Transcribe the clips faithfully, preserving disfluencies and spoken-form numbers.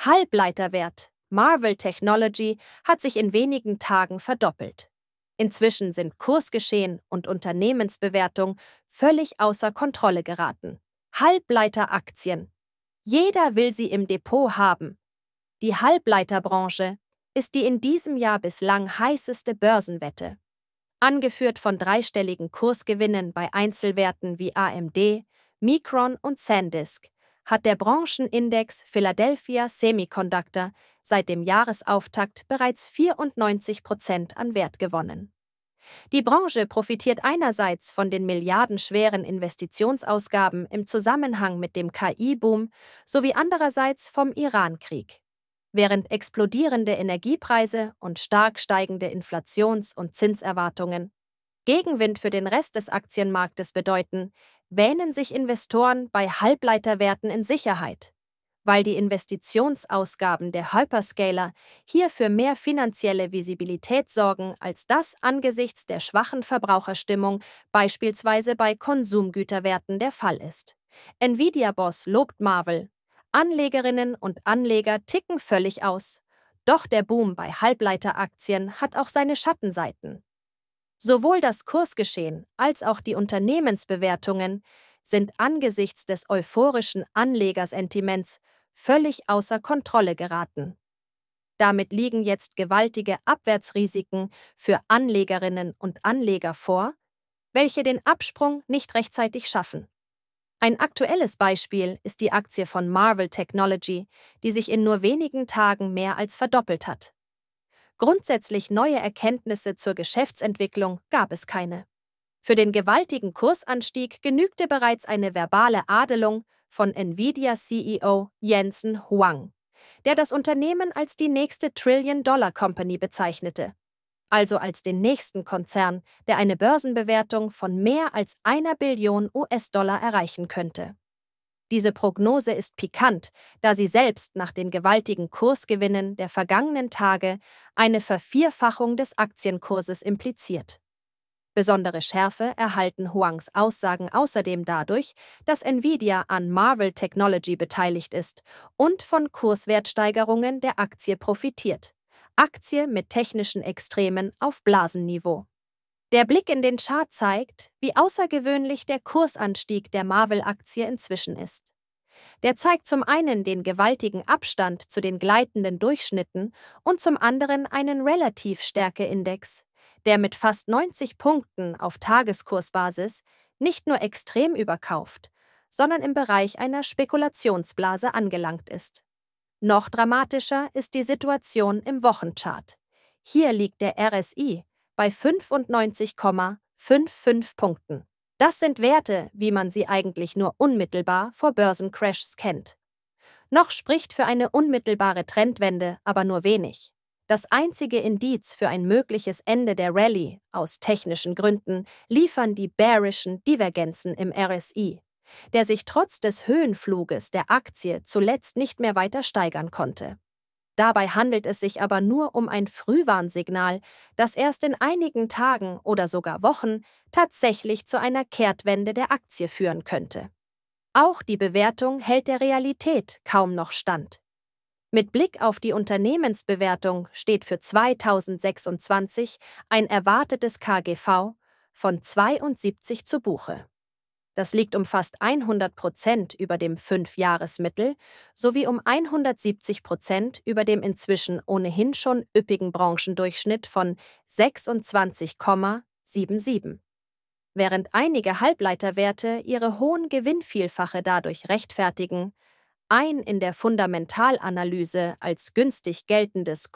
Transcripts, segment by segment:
Halbleiterwert Marvell Technology hat sich in wenigen Tagen verdoppelt. Inzwischen sind Kursgeschehen und Unternehmensbewertung völlig außer Kontrolle geraten. Halbleiteraktien. Jeder will sie im Depot haben. Die Halbleiterbranche ist die in diesem Jahr bislang heißeste Börsenwette. Angeführt von dreistelligen Kursgewinnen bei Einzelwerten wie A M D, Micron und SanDisk, hat der Branchenindex Philadelphia Semiconductor seit dem Jahresauftakt bereits vierundneunzig Prozent an Wert gewonnen. Die Branche profitiert einerseits von den milliardenschweren Investitionsausgaben im Zusammenhang mit dem K I-Boom sowie andererseits vom Iran-Krieg. Während explodierende Energiepreise und stark steigende Inflations- und Zinserwartungen Gegenwind für den Rest des Aktienmarktes bedeuten, wähnen sich Investoren bei Halbleiterwerten in Sicherheit, weil die Investitionsausgaben der Hyperscaler hier für mehr finanzielle Visibilität sorgen, als das angesichts der schwachen Verbraucherstimmung beispielsweise bei Konsumgüterwerten der Fall ist. Nvidia-Boss lobt Marvell. Anlegerinnen und Anleger ticken völlig aus. Doch der Boom bei Halbleiteraktien hat auch seine Schattenseiten. Sowohl das Kursgeschehen als auch die Unternehmensbewertungen sind angesichts des euphorischen Anlegersentiments völlig außer Kontrolle geraten. Damit liegen jetzt gewaltige Abwärtsrisiken für Anlegerinnen und Anleger vor, welche den Absprung nicht rechtzeitig schaffen. Ein aktuelles Beispiel ist die Aktie von Marvell Technology, die sich in nur wenigen Tagen mehr als verdoppelt hat. Grundsätzlich neue Erkenntnisse zur Geschäftsentwicklung gab es keine. Für den gewaltigen Kursanstieg genügte bereits eine verbale Adelung von Nvidia-C E O Jensen Huang, der das Unternehmen als die nächste Trillion-Dollar-Company bezeichnete, also als den nächsten Konzern, der eine Börsenbewertung von mehr als einer Billion U S-Dollar erreichen könnte. Diese Prognose ist pikant, da sie selbst nach den gewaltigen Kursgewinnen der vergangenen Tage eine Vervierfachung des Aktienkurses impliziert. Besondere Schärfe erhalten Huangs Aussagen außerdem dadurch, dass Nvidia an Marvell Technology beteiligt ist und von Kurswertsteigerungen der Aktie profitiert. Aktie mit technischen Extremen auf Blasenniveau. Der Blick in den Chart zeigt, wie außergewöhnlich der Kursanstieg der Marvell-Aktie inzwischen ist. Der zeigt zum einen den gewaltigen Abstand zu den gleitenden Durchschnitten und zum anderen einen Relativstärke-Index, der mit fast neunzig Punkten auf Tageskursbasis nicht nur extrem überkauft, sondern im Bereich einer Spekulationsblase angelangt ist. Noch dramatischer ist die Situation im Wochenchart. Hier liegt der R S I bei fünfundneunzig Komma fünfundfünfzig Punkten. Das sind Werte, wie man sie eigentlich nur unmittelbar vor Börsencrashs kennt. Noch spricht für eine unmittelbare Trendwende aber nur wenig. Das einzige Indiz für ein mögliches Ende der Rallye aus technischen Gründen liefern die bearischen Divergenzen im R S I, der sich trotz des Höhenfluges der Aktie zuletzt nicht mehr weiter steigern konnte. Dabei handelt es sich aber nur um ein Frühwarnsignal, das erst in einigen Tagen oder sogar Wochen tatsächlich zu einer Kehrtwende der Aktie führen könnte. Auch die Bewertung hält der Realität kaum noch stand. Mit Blick auf die Unternehmensbewertung steht für zweitausendsechsundzwanzig ein erwartetes K G V von zweiundsiebzig zu Buche. Das liegt um fast hundert Prozent über dem fünf-Jahres-Mittel sowie um hundertsiebzig Prozent über dem inzwischen ohnehin schon üppigen Branchendurchschnitt von sechsundzwanzig Komma siebenundsiebzig. Während einige Halbleiterwerte ihre hohen Gewinnvielfache dadurch rechtfertigen, ein in der Fundamentalanalyse als günstig geltendes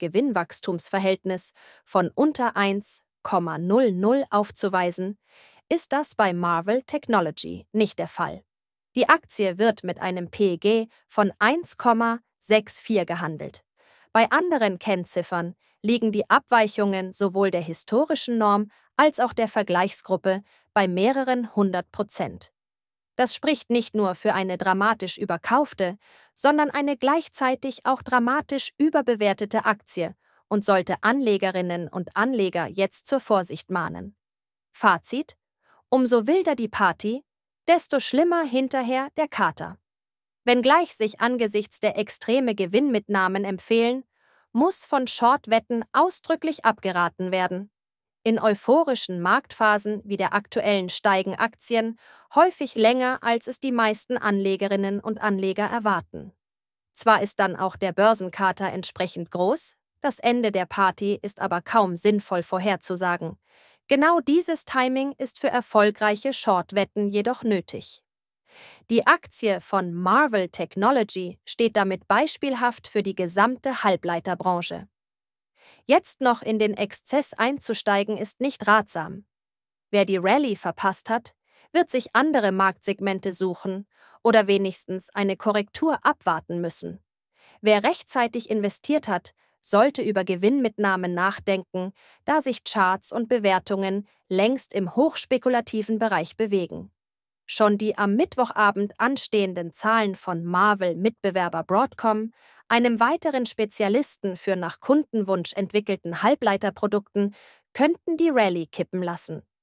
Kurs-Gewinn-Wachstumsverhältnis von unter eins Komma null null aufzuweisen, ist das bei Marvell Technology nicht der Fall. Die Aktie wird mit einem P E G von eins Komma vierundsechzig gehandelt. Bei anderen Kennziffern liegen die Abweichungen sowohl der historischen Norm als auch der Vergleichsgruppe bei mehreren hundert Prozent. Das spricht nicht nur für eine dramatisch überkaufte, sondern eine gleichzeitig auch dramatisch überbewertete Aktie und sollte Anlegerinnen und Anleger jetzt zur Vorsicht mahnen. Fazit: Umso wilder die Party, desto schlimmer hinterher der Kater. Wenngleich sich angesichts der extreme Gewinnmitnahmen empfehlen, muss von Short-Wetten ausdrücklich abgeraten werden. In euphorischen Marktphasen wie der aktuellen steigen Aktien häufig länger, als es die meisten Anlegerinnen und Anleger erwarten. Zwar ist dann auch der Börsenkater entsprechend groß, das Ende der Party ist aber kaum sinnvoll vorherzusagen. Genau dieses Timing ist für erfolgreiche Short-Wetten jedoch nötig. Die Aktie von Marvell Technology steht damit beispielhaft für die gesamte Halbleiterbranche. Jetzt noch in den Exzess einzusteigen ist nicht ratsam. Wer die Rallye verpasst hat, wird sich andere Marktsegmente suchen oder wenigstens eine Korrektur abwarten müssen. Wer rechtzeitig investiert hat, sollte über Gewinnmitnahmen nachdenken, da sich Charts und Bewertungen längst im hochspekulativen Bereich bewegen. Schon die am Mittwochabend anstehenden Zahlen von Marvell-Mitbewerber Broadcom, einem weiteren Spezialisten für nach Kundenwunsch entwickelten Halbleiterprodukten, könnten die Rallye kippen lassen.